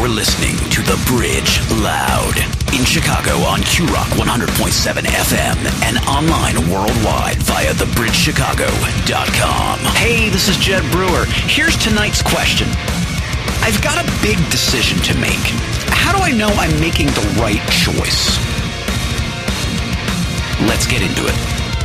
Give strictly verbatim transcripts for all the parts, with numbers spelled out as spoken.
listening to The Bridge Loud in Chicago on Q Rock one hundred point seven F M and online worldwide via the bridge chicago dot com. Hey, this is Jed Brewer. Here's tonight's question. I've got a big decision to make. How do I know I'm making the right choice? Let's get into it.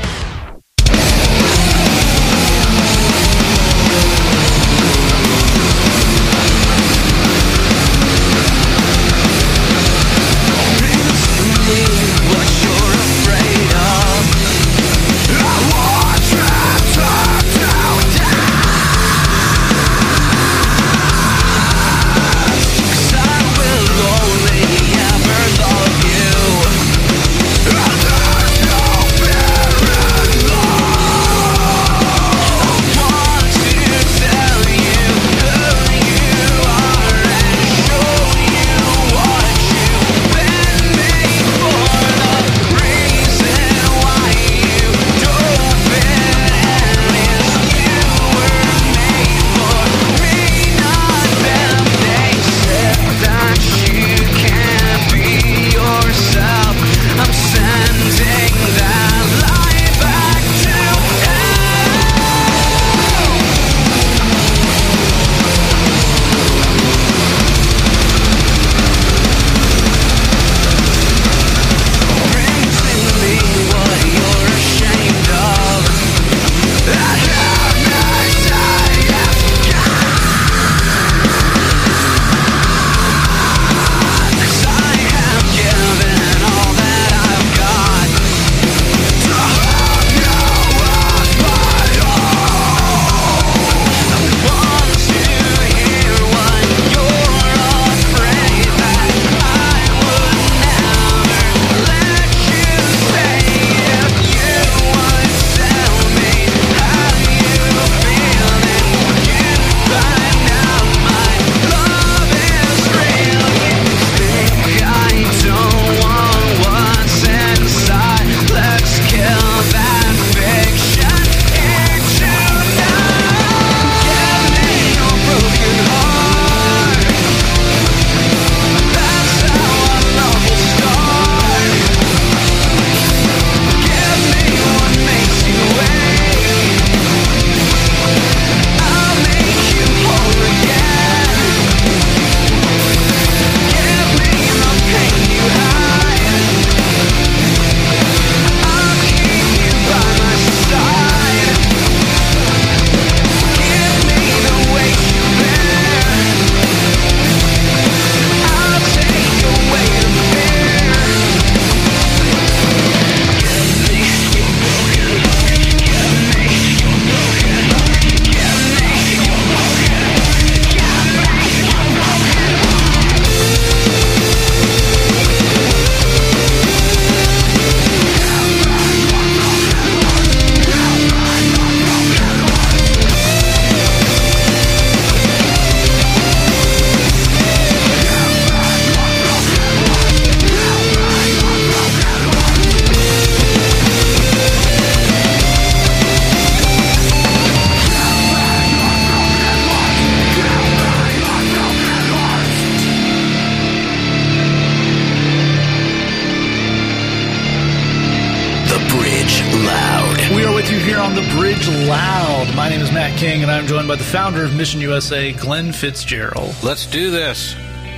And I'm joined by the founder of Mission U S A, Glenn Fitzgerald. Let's do this.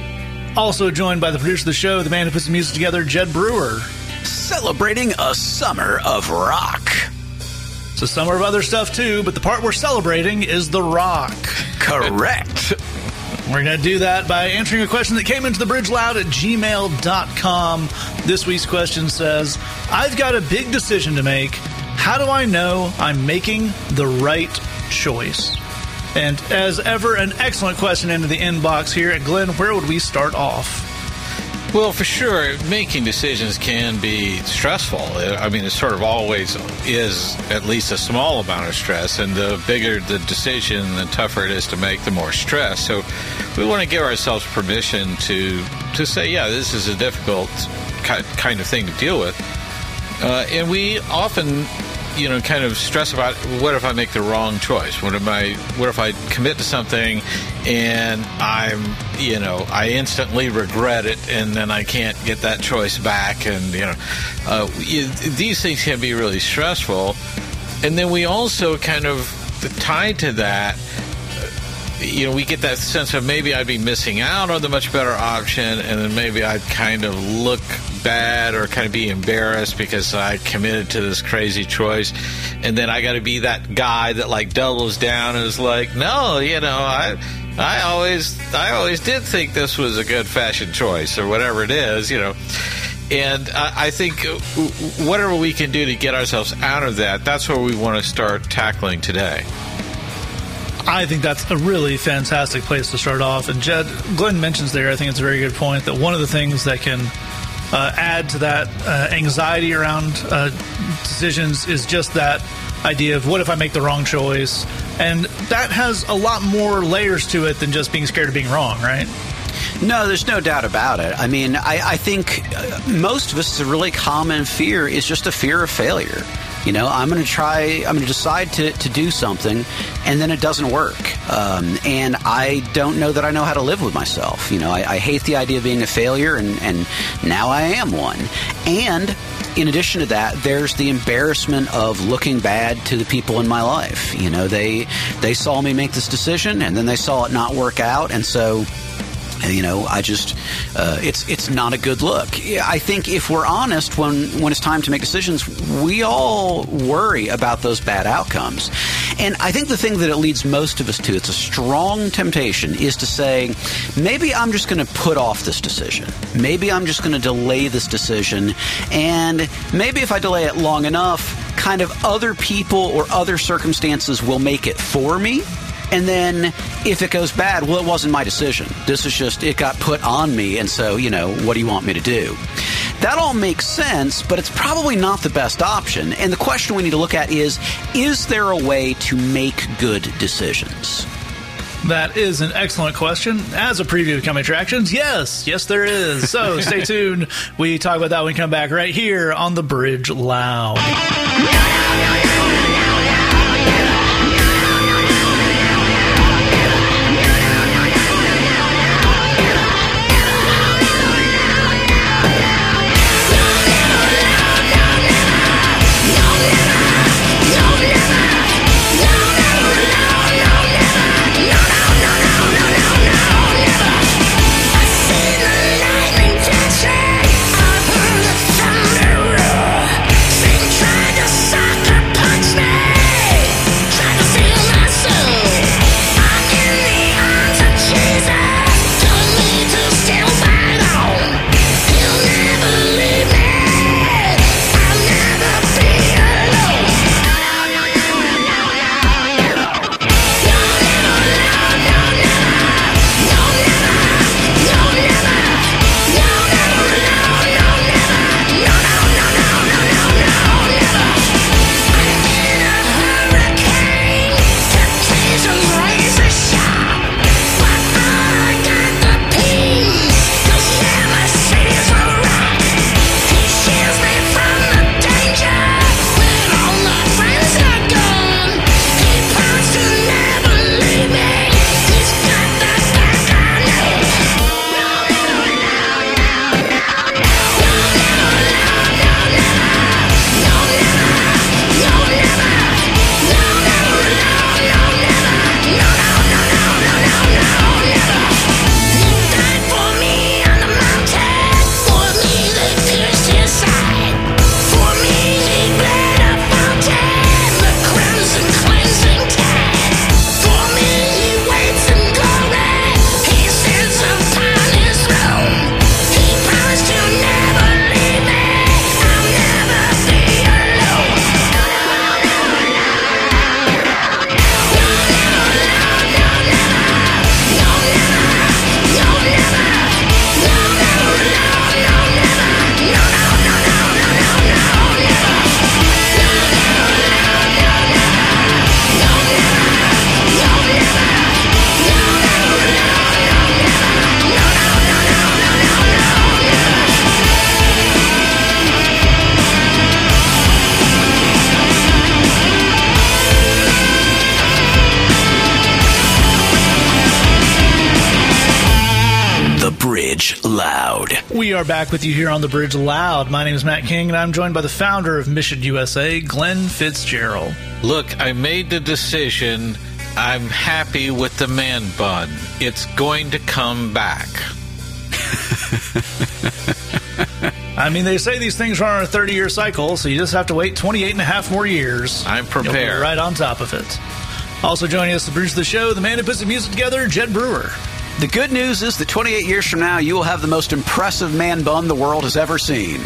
Also joined by the producer of the show, the man who puts the music together, Jed Brewer. Celebrating a summer of rock. It's a summer of other stuff too, but the part we're celebrating is the rock. Correct. We're going to do that by answering a question that came into the Bridge Loud at gmail dot com. This week's question says, I've got a big decision to make. How do I know I'm making the right choice? And as ever, an excellent question into the inbox here. At Glenn, where would we start off? Well, for sure, making decisions can be stressful. I mean, it sort of always is at least a small amount of stress, and the bigger the decision, the tougher it is to make, the more stress. So we want to give ourselves permission to to say, yeah, this is a difficult kind of thing to deal with. Uh, and we often you know, kind of stress about what if I make the wrong choice? What am I? What if I commit to something and I'm, you know, I instantly regret it, and then I can't get that choice back, and you know, uh, you, these things can be really stressful. And then we also kind of tied to that, you know, we get that sense of maybe I'd be missing out on the much better option, and then maybe I'd kind of look bad or kind of be embarrassed because I committed to this crazy choice. And then I got to be that guy that like doubles down and is like, no, you know, I I always I always did think this was a good fashion choice, or whatever it is, you know. And I, I think whatever we can do to get ourselves out of that, that's where we want to start tackling today. I think that's a really fantastic place to start off. And Jed, Glenn mentions there, I think it's a very good point, that one of the things that can uh, add to that uh, anxiety around uh, decisions is just that idea of what if I make the wrong choice? And that has a lot more layers to it than just being scared of being wrong, right? No, there's no doubt about it. I mean, I, I think uh, most of us, a really common fear is just a fear of failure. You know, I'm going to try, I'm going to decide to, to do something, and then it doesn't work. Um, and I don't know that I know how to live with myself. You know, I, I hate the idea of being a failure, and, and now I am one. And in addition to that, there's the embarrassment of looking bad to the people in my life. You know, they they saw me make this decision, and then they saw it not work out, and so... You know, I just, uh, it's it's not a good look. I think if we're honest, when, when it's time to make decisions, we all worry about those bad outcomes. And I think the thing that it leads most of us to, it's a strong temptation, is to say, maybe I'm just going to put off this decision. Maybe I'm just going to delay this decision. And maybe if I delay it long enough, kind of other people or other circumstances will make it for me. And then if it goes bad, well, it wasn't my decision. This is just, it got put on me. And so, you know, what do you want me to do? That all makes sense, but it's probably not the best option. And the question we need to look at is, is there a way to make good decisions? That is an excellent question. As a preview of Coming Attractions, yes, yes there is. So stay tuned. We talk about that when we come back right here on The Bridge Loud. The Bridge Loud. We are back with you here on The Bridge Loud. My name is Matt King, and I'm joined by the founder of Mission U S A, Glenn Fitzgerald. Look, I made the decision. I'm happy with the man bun. It's going to come back. I mean, they say these things run on a thirty-year cycle, so you just have to wait twenty-eight and a half more years. I'm prepared. You'll be right on top of it. Also joining us to bridge the show, the man who puts the music together, Jed Brewer. The good news is that twenty-eight years from now, you will have the most impressive man bun the world has ever seen.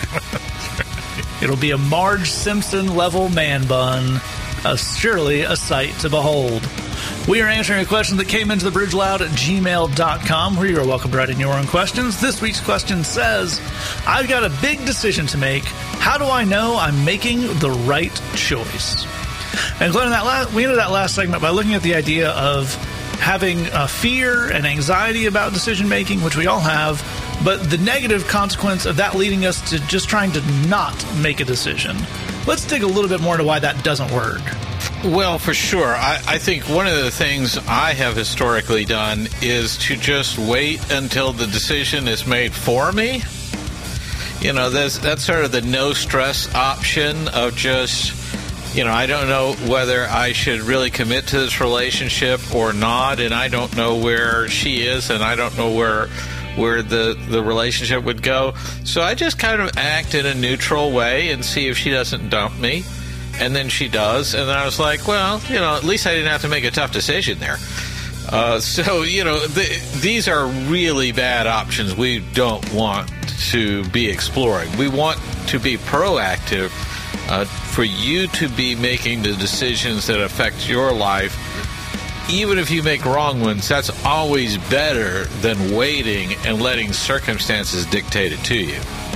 It'll be a Marge Simpson-level man bun. Uh, surely a sight to behold. We are answering a question that came into the Bridge Loud at gmail dot com, where you are welcome to write in your own questions. This week's question says, I've got a big decision to make. How do I know I'm making the right choice? And Glenn, that last, we ended that last segment by looking at the idea of having a fear and anxiety about decision-making, which we all have, but the negative consequence of that leading us to just trying to not make a decision. Let's dig a little bit more into why that doesn't work. Well, for sure. I, I think one of the things I have historically done is to just wait until the decision is made for me. You know, that's, that's sort of the no-stress option of just, you know, I don't know whether I should really commit to this relationship or not, and I don't know where she is, and I don't know where where the, the relationship would go. So I just kind of act in a neutral way and see if she doesn't dump me. And then she does. And then I was like, well, you know, at least I didn't have to make a tough decision there. Uh, so, you know, the, these are really bad options we don't want to be exploring. We want to be proactive uh, for you to be making the decisions that affect your life. Even if you make wrong ones, that's always better than waiting and letting circumstances dictate it to you.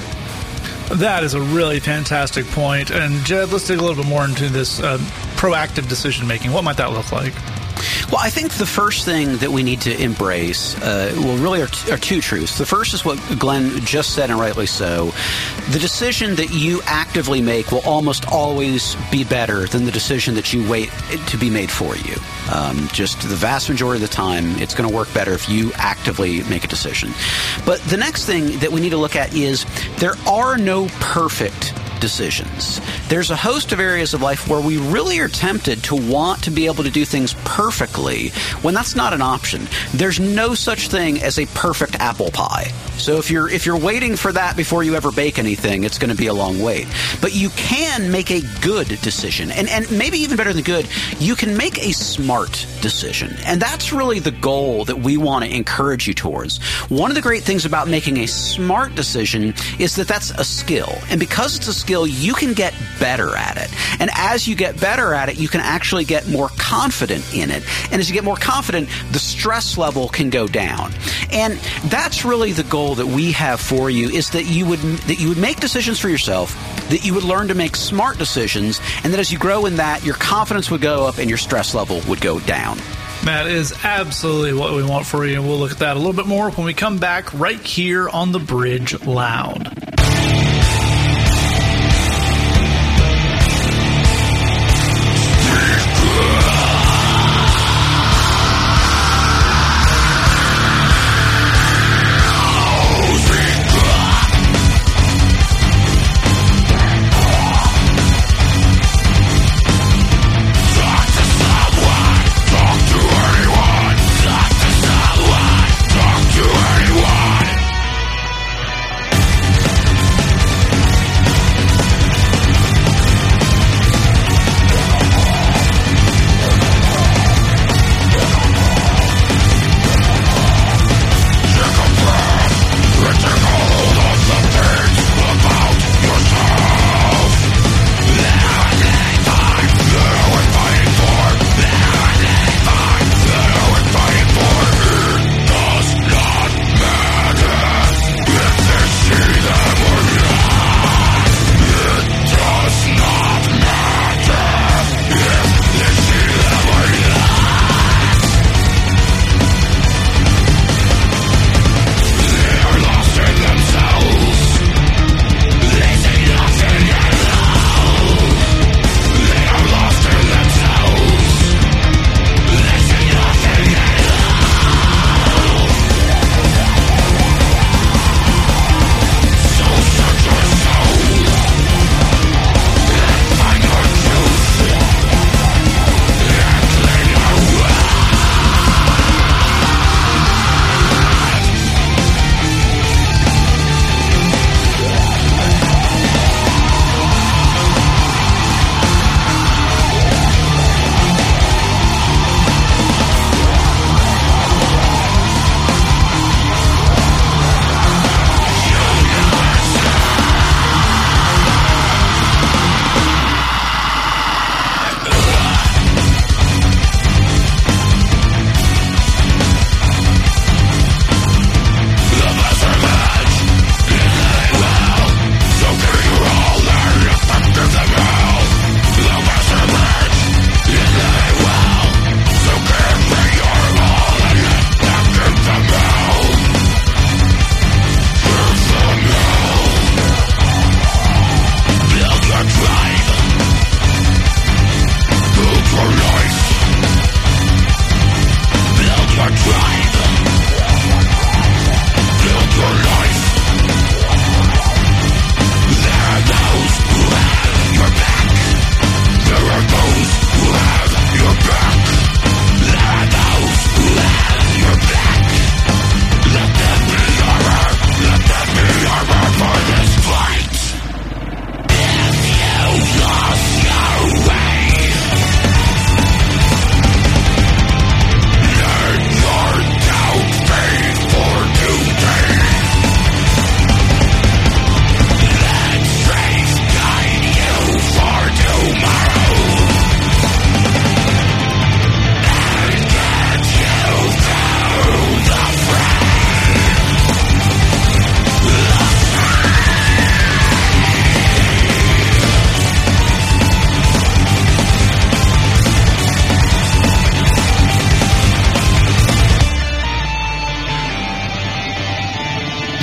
That is a really fantastic point. And Jed, let's dig a little bit more into this uh, proactive decision-making. What might that look like? Well, I think the first thing that we need to embrace, uh, well, really are, t- are two truths. The first is what Glenn just said, and rightly so. The decision that you actively make will almost always be better than the decision that you wait to be made for you. Um, just the vast majority of the time, it's going to work better if you actively make a decision. But the next thing that we need to look at is there are no perfect decisions. There's a host of areas of life where we really are tempted to want to be able to do things perfectly when that's not an option. There's no such thing as a perfect apple pie. So if you're if you're waiting for that before you ever bake anything, it's going to be a long wait. But you can make a good decision. And and maybe even better than good, you can make a smart decision. And that's really the goal that we want to encourage you towards. One of the great things about making a smart decision is that that's a skill. And because it's a skill, you can get better at it. And as you get better at it, you can actually get more confident in it. And as you get more confident, the stress level can go down. And that's really the goal that we have for you, is that you would that you would make decisions for yourself, that you would learn to make smart decisions, and that as you grow in that, your confidence would go up and your stress level would go down. That is absolutely what we want for you, and we'll look at that a little bit more when we come back right here on The Bridge Loud.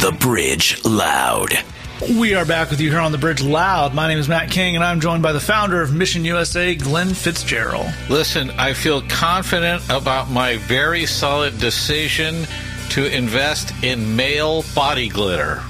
The Bridge Loud. We are back with you here on The Bridge Loud. My name is Matt King, and I'm joined by the founder of Mission U S A, Glenn Fitzgerald. Listen, I feel confident about my very solid decision to invest in male body glitter.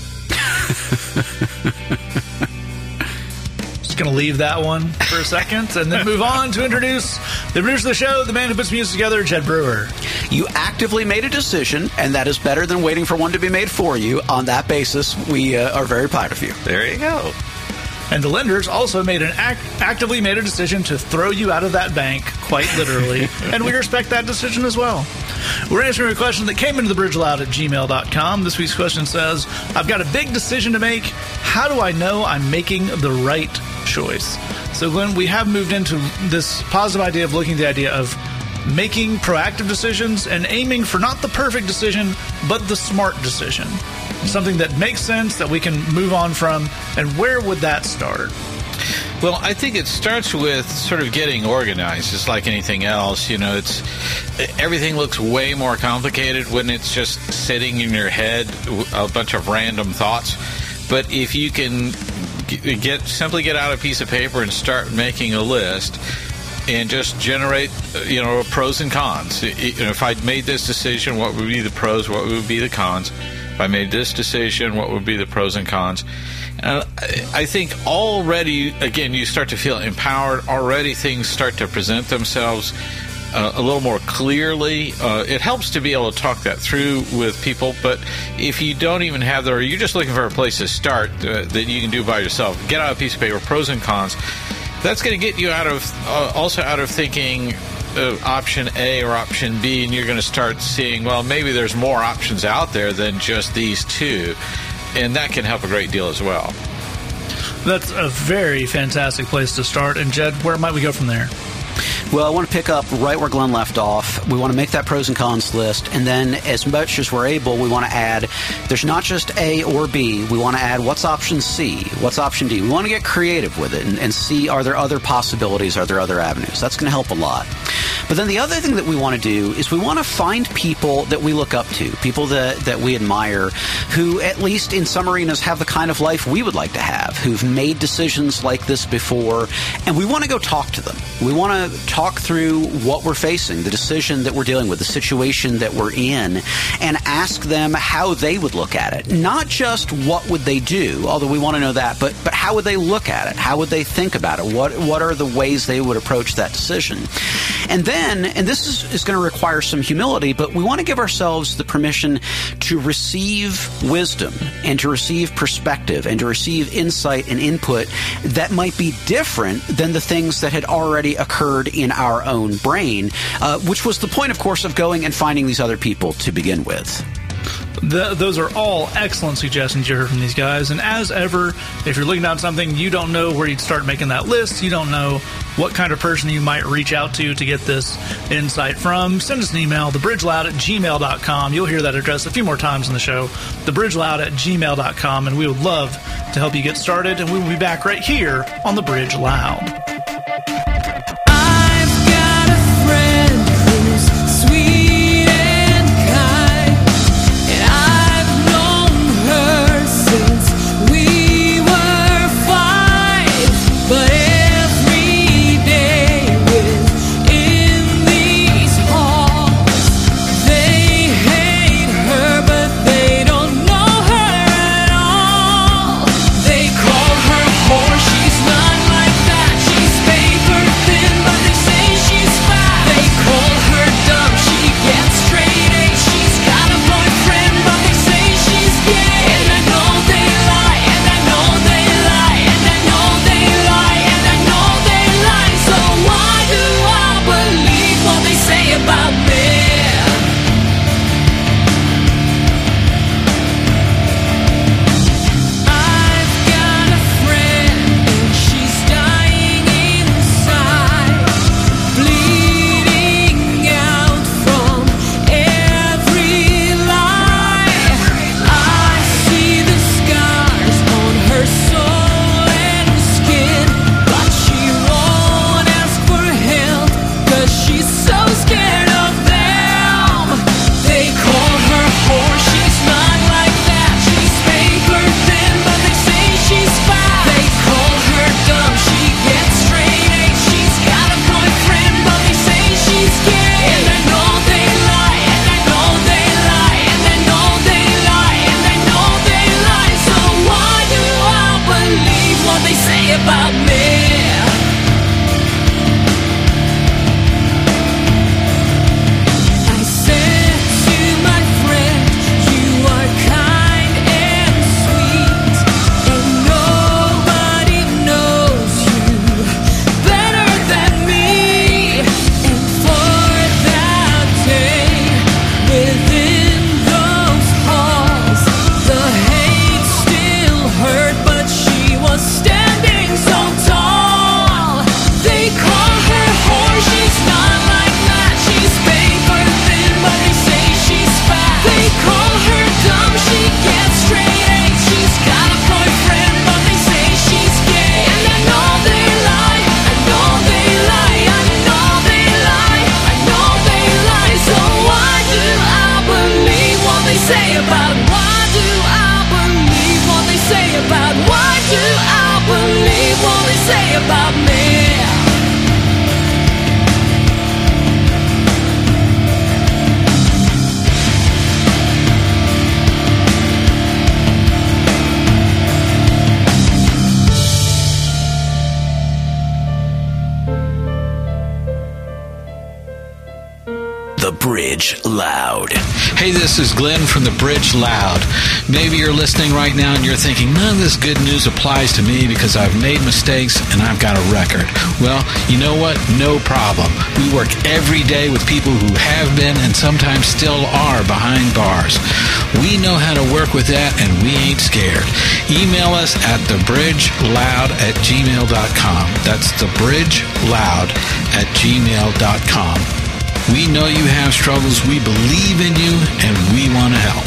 Just going to leave that one for a second and then move on to introduce the producer of the show, the man who puts music together, Jed Brewer. You actively made a decision, and that is better than waiting for one to be made for you. On that basis, we uh, are very proud of you. There you go. And the lenders also made an act, actively made a decision to throw you out of that bank, quite literally, and we respect that decision as well. We're answering a question that came into the bridge loud at gmail dot com. This week's question says, I've got a big decision to make. How do I know I'm making the right choice? So, Glenn, we have moved into this positive idea of looking at the idea of making proactive decisions and aiming for not the perfect decision, but the smart decision. Something that makes sense, that we can move on from. And where would that start? Well, I think it starts with sort of getting organized. It's like anything else. You know, it's everything looks way more complicated when it's just sitting in your head, a bunch of random thoughts. But if you can get simply get out a piece of paper and start making a list and just generate, you know, pros and cons. You know, if I'd made this decision, what would be the pros? What would be the cons? If I made this decision, what would be the pros and cons? Uh, I think already, again, you start to feel empowered. Already things start to present themselves uh, a little more clearly. Uh, it helps to be able to talk that through with people, but if you don't even have that, or you're just looking for a place to start uh, that you can do by yourself, get out a piece of paper, pros and cons. That's going to get you out of, uh, also out of thinking uh, option A or option B, and you're going to start seeing, well, maybe there's more options out there than just these two. And that can help a great deal as well. That's a very fantastic place to start. And, Jed, where might we go from there? Well, I want to pick up right where Glenn left off. We want to make that pros and cons list, and then as much as we're able, we want to add, there's not just A or B. We want to add what's option C, what's option D. We want to get creative with it and, and see, are there other possibilities, are there other avenues? That's going to help a lot. But then the other thing that we want to do is we want to find people that we look up to, people that, that we admire, who at least in some arenas have the kind of life we would like to have, who've made decisions like this before, and we want to go talk to them. We want to talk through what we're facing, the decision that we're dealing with, the situation that we're in, and ask them how they would look at it. Not just what would they do, although we want to know that, but but how would they look at it? How would they think about it? What what are the ways they would approach that decision? And then, and this is, is going to require some humility, but we want to give ourselves the permission to receive wisdom and to receive perspective and to receive insight and input that might be different than the things that had already occurred in our own brain, uh, which was the point, of course, of going and finding these other people to begin with. The, those are all excellent suggestions you heard from these guys. And as ever, if you're looking down something, you don't know where you'd start making that list, you don't know what kind of person you might reach out to to get this insight from, send us an email, thebridgeloud at gmail dot com. You'll hear that address a few more times in the show, thebridgeloud at gmail dot com, and we would love to help you get started. And we will be back right here on The Bridge Loud. She's not like that. She's about it? Why do I believe what they say about it? Why do I believe what they say about me? The Bridge Loud. Hey, this is Glenn from The Bridge Loud. Maybe you're listening right now and you're thinking, none of this good news applies to me because I've made mistakes and I've got a record. Well, you know what? No problem. We work every day with people who have been and sometimes still are behind bars. We know how to work with that and we ain't scared. Email us at thebridgeloud at gmail dot com. That's thebridgeloud at gmail dot com. We know you have struggles, we believe in you, and we want to help.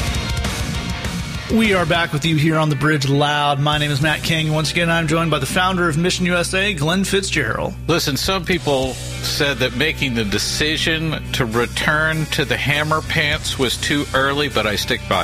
We are back with you here on The Bridge Loud. My name is Matt King. Once again, I'm joined by the founder of Mission U S A, Glenn Fitzgerald. Listen, some people said that making the decision to return to the hammer pants was too early, but I stick by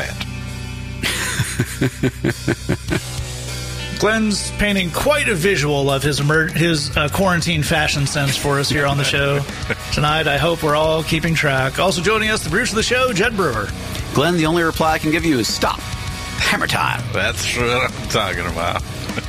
it. Glenn's painting quite a visual of his emer- his uh, quarantine fashion sense for us here on the show tonight. I hope we're all keeping track. Also joining us, the producer of the show, Jed Brewer. Glenn, the only reply I can give you is stop. Hammer time. That's what I'm talking about.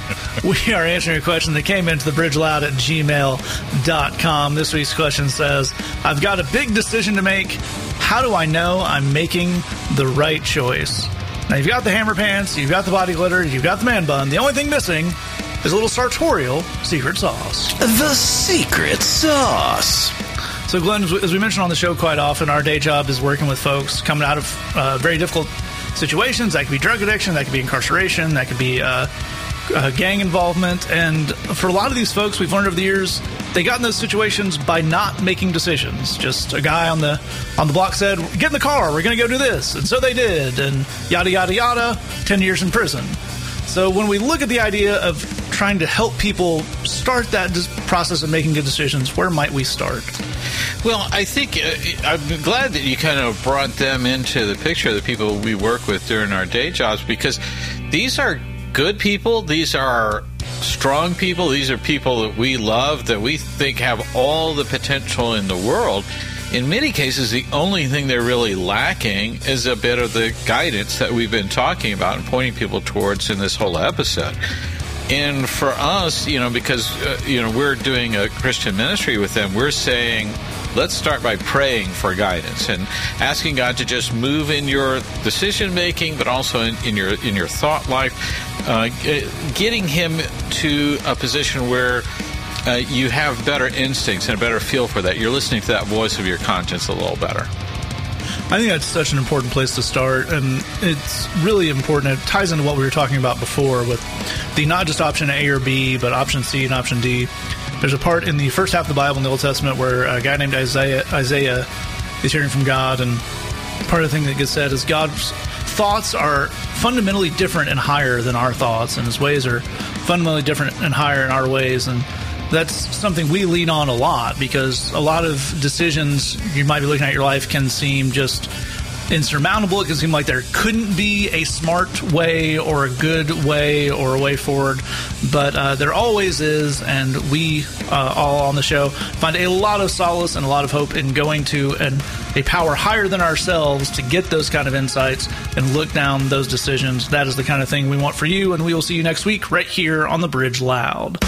We are answering a question that came into the bridge loud at gmail dot com. This week's question says, I've got a big decision to make. How do I know I'm making the right choice? Now, you've got the hammer pants, you've got the body glitter, you've got the man bun. The only thing missing is a little sartorial secret sauce. The secret sauce. So, Glenn, as we mentioned on the show quite often, our day job is working with folks coming out of uh, very difficult situations. That could be drug addiction, that could be incarceration, that could be uh, uh, gang involvement. And for a lot of these folks, we've learned over the years, they got in those situations by not making decisions. Just a guy on the on the block said, get in the car, we're going to go do this. And so they did, and yada, yada, yada, ten years in prison. So when we look at the idea of trying to help people start that process of making good decisions, where might we start? Well, I think uh, I'm glad that you kind of brought them into the picture, the people we work with during our day jobs, because these are good people. These are strong people. These are people that we love, that we think have all the potential in the world. In many cases, the only thing they're really lacking is a bit of the guidance that we've been talking about and pointing people towards in this whole episode. And for us, you know, because, uh, you know, we're doing a Christian ministry with them, we're saying, let's start by praying for guidance and asking God to just move in your decision making, but also in, in your in your thought life, uh, getting him to a position where uh, you have better instincts and a better feel for that. You're listening to that voice of your conscience a little better. I think that's such an important place to start, and it's really important. It ties into what we were talking about before with the not just option A or B, but option C and option D. There's a part in the first half of the Bible in the Old Testament where a guy named Isaiah, Isaiah is hearing from God, and part of the thing that gets said is God's thoughts are fundamentally different and higher than our thoughts, and his ways are fundamentally different and higher in our ways. And that's something we lean on a lot, because a lot of decisions you might be looking at your life can seem just insurmountable. It can seem like there couldn't be a smart way or a good way or a way forward, but uh, there always is, and we uh, all on the show find a lot of solace and a lot of hope in going to an, a power higher than ourselves to get those kind of insights and look down those decisions. That is the kind of thing we want for you, and we will see you next week right here on The Bridge Loud.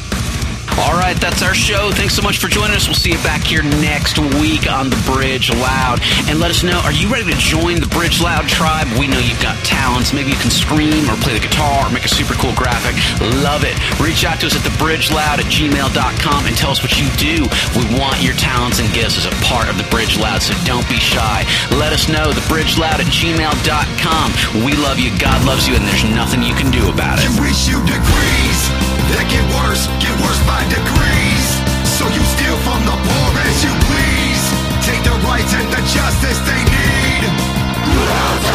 All right, that's our show. Thanks so much for joining us. We'll see you back here next week on The Bridge Loud. And let us know, are you ready to join the Bridge Loud tribe? We know you've got talents. Maybe you can scream or play the guitar or make a super cool graphic. Love it. Reach out to us at thebridgeloud at gmail dot com and tell us what you do. We want your talents and gifts as a part of The Bridge Loud, so don't be shy. Let us know, thebridgeloud at gmail dot com. We love you, God loves you, and there's nothing you can do about it. You reach your degrees that get worse, get worse by degrees. So you steal from the poor as you please. Take the rights and the justice they need.